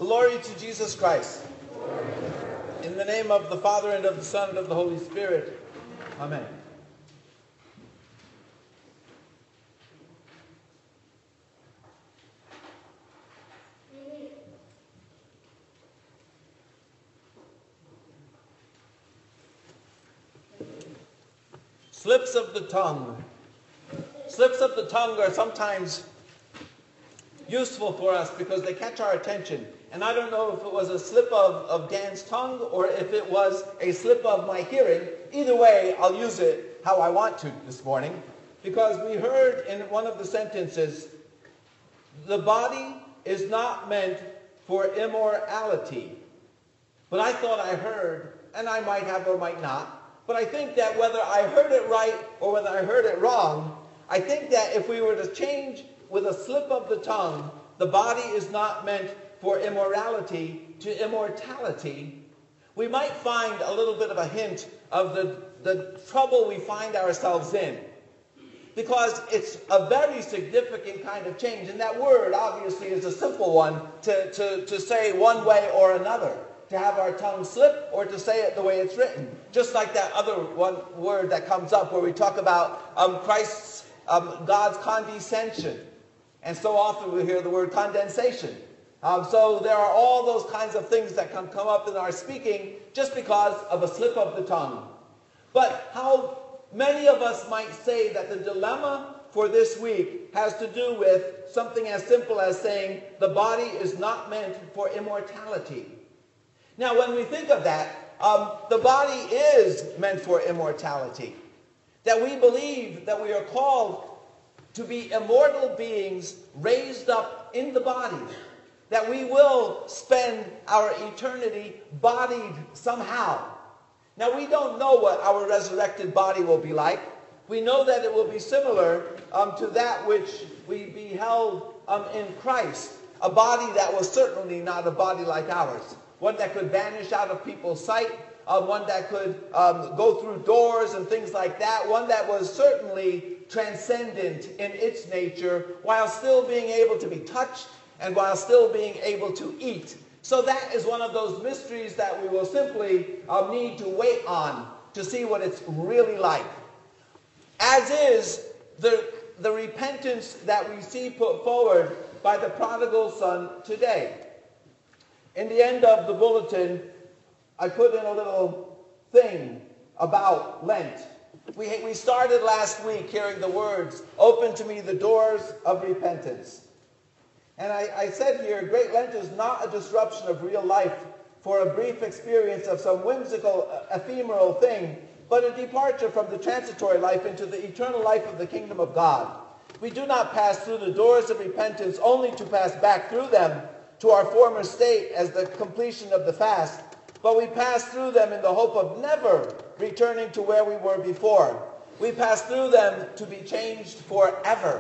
Glory to Jesus Christ. In the name of the Father, and of the Son, and of the Holy Spirit. Amen. Slips of the tongue. Slips of the tongue are sometimes useful for us because they catch our attention. And I don't know if it was a slip of Dan's tongue or if it was a slip of my hearing. Either way, I'll use it how I want to this morning. Because we heard in one of the sentences, the body is not meant for immorality. But I thought I heard, and I might have or might not, but I think that whether I heard it right or whether I heard it wrong, I think that if we were to change with a slip of the tongue, the body is not meant for immorality to immortality, we might find a little bit of a hint of the trouble we find ourselves in. Because it's a very significant kind of change. And that word, obviously, is a simple one to say one way or another. To have our tongue slip or to say it the way it's written. Just like that other one word that comes up where we talk about God's condescension. And so often we hear the word condensation. So there are all those kinds of things that can come up in our speaking just because of a slip of the tongue. But how many of us might say that the dilemma for this week has to do with something as simple as saying the body is not meant for immortality. Now, when we think of that, the body is meant for immortality. That we believe that we are called to be immortal beings raised up in the body. That we will spend our eternity bodied somehow. Now, we don't know what our resurrected body will be like. We know that it will be similar to that which we beheld in Christ. A body that was certainly not a body like ours. One that could vanish out of people's sight. One that could go through doors and things like that. One that was certainly transcendent in its nature while still being able to be touched and while still being able to eat. So that is one of those mysteries that we will simply need to wait on to see what it's really like. As is the repentance that we see put forward by the prodigal son today. In the end of the bulletin, I put in a little thing about Lent. We started last week hearing the words, "Open to me the doors of repentance." And I said here, Great Lent is not a disruption of real life for a brief experience of some whimsical, ephemeral thing, but a departure from the transitory life into the eternal life of the kingdom of God. We do not pass through the doors of repentance only to pass back through them to our former state as the completion of the fast, but we pass through them in the hope of never returning to where we were before. We pass through them to be changed forever.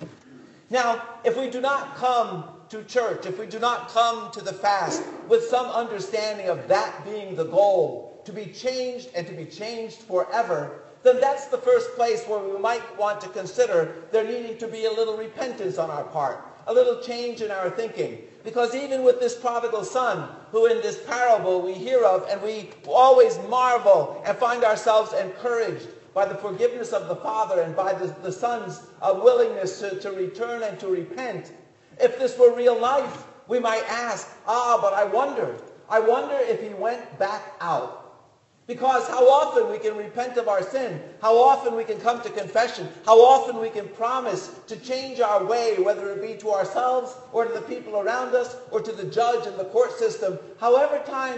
Now, if we do not come to church, if we do not come to the fast with some understanding of that being the goal, to be changed and to be changed forever, then that's the first place where we might want to consider there needing to be a little repentance on our part, a little change in our thinking. Because even with this prodigal son, who in this parable we hear of, and we always marvel and find ourselves encouraged by the forgiveness of the Father and by the Son's willingness to return and to repent. If this were real life, we might ask, but I wonder if he went back out. Because how often we can repent of our sin, how often we can come to confession, how often we can promise to change our way, whether it be to ourselves or to the people around us or to the judge and the court system, however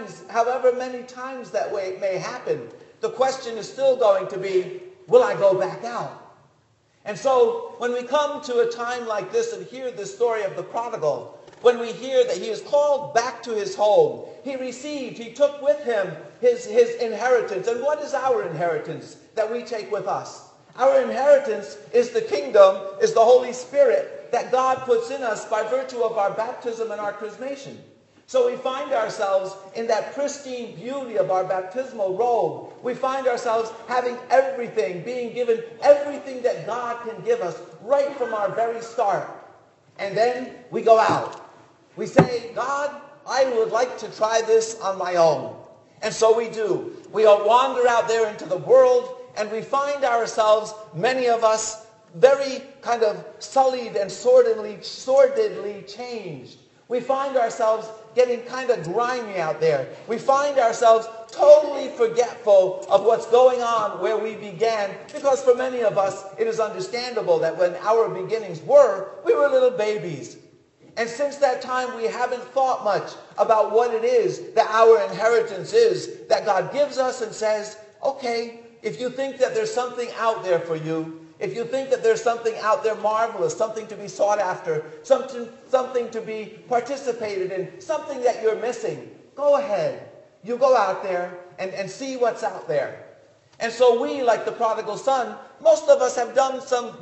many times that way may happen. The question is still going to be, will I go back out? And so when we come to a time like this and hear the story of the prodigal, when we hear that he is called back to his home, he took with him his inheritance. And what is our inheritance that we take with us? Our inheritance is the kingdom, is the Holy Spirit that God puts in us by virtue of our baptism and our chrismation. So we find ourselves in that pristine beauty of our baptismal robe. We find ourselves having everything, being given everything that God can give us right from our very start. And then we go out. We say, God, I would like to try this on my own. And so we do. We all wander out there into the world, and we find ourselves, many of us, very kind of sullied and sordidly changed. We find ourselves getting kind of grimy out there. We find ourselves totally forgetful of what's going on where we began, because for many of us, it is understandable that when our beginnings were, we were little babies. And since that time, we haven't thought much about what it is that our inheritance is, that God gives us and says, okay, if you think that there's something out there for you, if you think that there's something out there marvelous, something to be sought after, something to be participated in, something that you're missing, go ahead. You go out there and see what's out there. And so we, like the prodigal son, most of us have done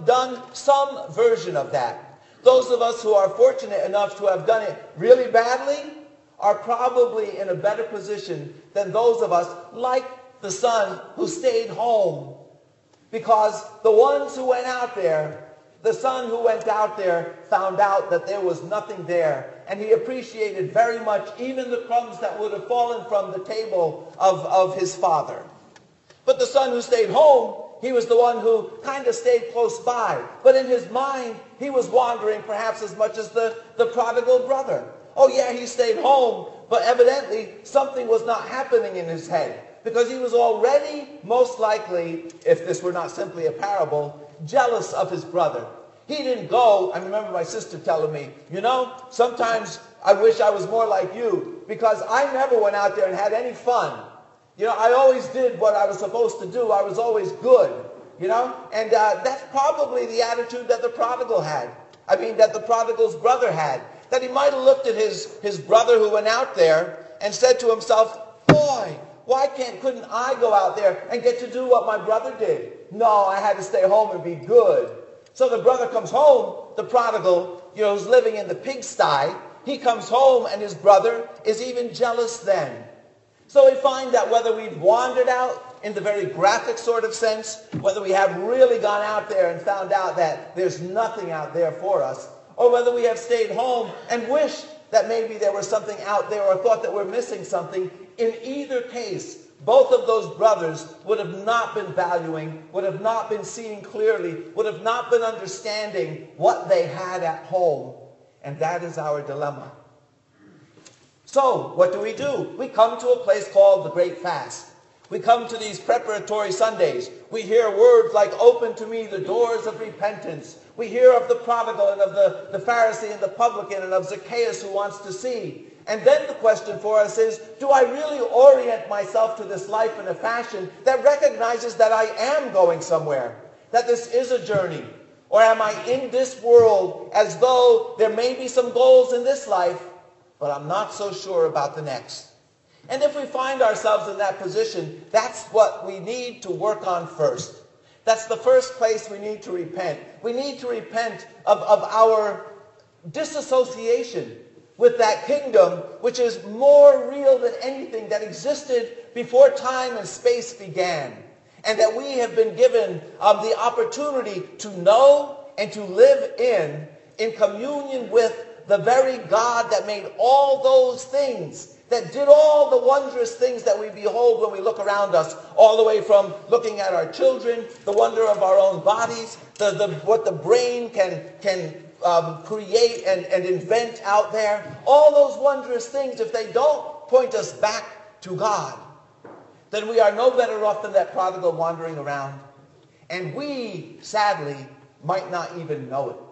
some version of that. Those of us who are fortunate enough to have done it really badly are probably in a better position than those of us like the son who stayed home. Because the ones who went out there, the son who went out there found out that there was nothing there. And he appreciated very much even the crumbs that would have fallen from the table of his father. But the son who stayed home, he was the one who kind of stayed close by. But in his mind, he was wandering perhaps as much as the prodigal brother. Oh yeah, he stayed home, but evidently something was not happening in his head. Because he was already, most likely, if this were not simply a parable, jealous of his brother. He didn't go. I remember my sister telling me, you know, sometimes I wish I was more like you, because I never went out there and had any fun. You know, I always did what I was supposed to do. I was always good, you know. And that's probably the attitude that the prodigal had. I mean, that the prodigal's brother had. That he might have looked at his brother who went out there and said to himself, boy, why couldn't I go out there and get to do what my brother did? No, I had to stay home and be good. So the brother comes home, the prodigal, you know, who's living in the pigsty. He comes home and his brother is even jealous then. So we find that whether we've wandered out in the very graphic sort of sense, whether we have really gone out there and found out that there's nothing out there for us, or whether we have stayed home and wished that maybe there was something out there or thought that we're missing something, in either case, both of those brothers would have not been valuing, would have not been seeing clearly, would have not been understanding what they had at home. And that is our dilemma. So, what do? We come to a place called the Great Fast. We come to these preparatory Sundays. We hear words like, open to me the doors of repentance. We hear of the prodigal and of the Pharisee and the publican and of Zacchaeus who wants to see. And then the question for us is, do I really orient myself to this life in a fashion that recognizes that I am going somewhere, that this is a journey? Or am I in this world as though there may be some goals in this life, but I'm not so sure about the next? And if we find ourselves in that position, that's what we need to work on first. That's the first place we need to repent. We need to repent of our disassociation with that kingdom which is more real than anything that existed before time and space began. And that we have been given the opportunity to know and to live in communion with the very God that made all those things, that did all the wondrous things that we behold when we look around us, all the way from looking at our children, the wonder of our own bodies, what the brain can create and invent out there. All those wondrous things, if they don't point us back to God, then we are no better off than that prodigal wandering around. And we, sadly, might not even know it.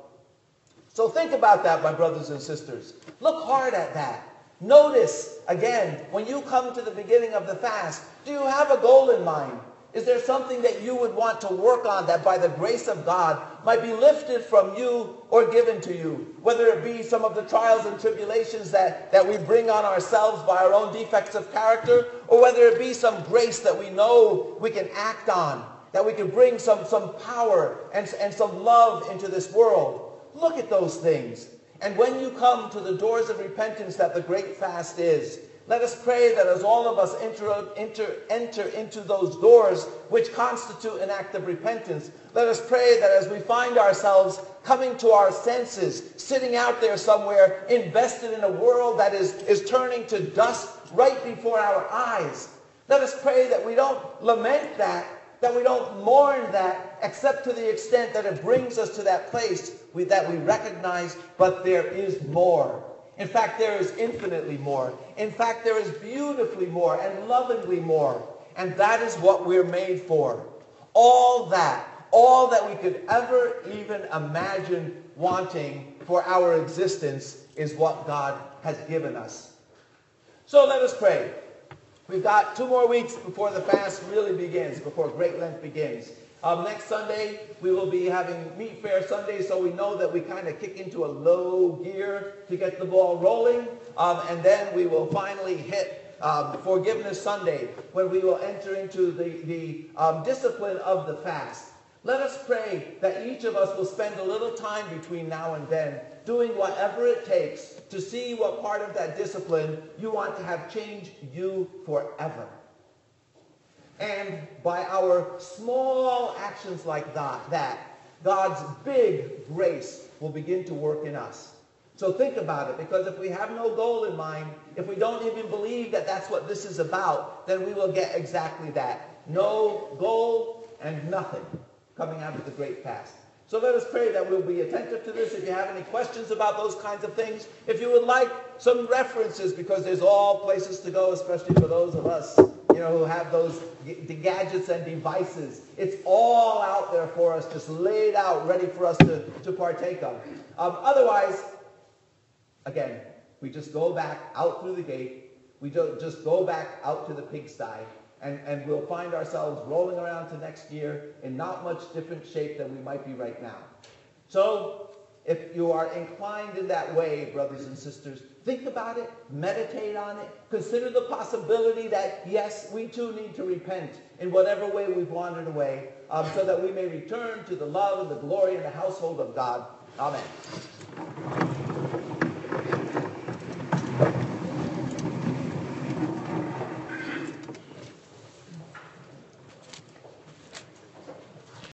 So think about that, my brothers and sisters. Look hard at that. Notice, again, when you come to the beginning of the fast, do you have a goal in mind? Is there something that you would want to work on that by the grace of God might be lifted from you or given to you? Whether it be some of the trials and tribulations that we bring on ourselves by our own defects of character, or whether it be some grace that we know we can act on, that we can bring some power and some love into this world. Look at those things. And when you come to the doors of repentance that the Great Fast is, let us pray that as all of us enter into those doors which constitute an act of repentance, let us pray that as we find ourselves coming to our senses, sitting out there somewhere, invested in a world that is turning to dust right before our eyes. Let us pray that we don't lament that we don't mourn that, except to the extent that it brings us to that place that we recognize, but there is more. In fact, there is infinitely more. In fact, there is beautifully more and lovingly more. And that is what we're made for. All that we could ever even imagine wanting for our existence is what God has given us. So let us pray. We've got 2 more weeks before the fast really begins, before Great Lent begins. Next Sunday, we will be having Meat Fair Sunday, so we know that we kind of kick into a low gear to get the ball rolling. And then we will finally hit Forgiveness Sunday, when we will enter into the discipline of the fast. Let us pray that each of us will spend a little time between now and then doing whatever it takes to see what part of that discipline you want to have change you forever. And by our small actions like that, God's big grace will begin to work in us. So think about it, because if we have no goal in mind, if we don't even believe that that's what this is about, then we will get exactly that. No goal and nothing coming out of the great fast. So let us pray that we'll be attentive to this. If you have any questions about those kinds of things, if you would like some references, because there's all places to go, especially for those of us, who have the gadgets and devices. It's all out there for us, just laid out, ready for us to partake of. Otherwise, again, we just go back out through the gate. We just go back out to the pigsty. And we'll find ourselves rolling around to next year in not much different shape than we might be right now. So, if you are inclined in that way, brothers and sisters, think about it, meditate on it, consider the possibility that, yes, we too need to repent in whatever way we've wandered away, so that we may return to the love and the glory and the household of God. Amen.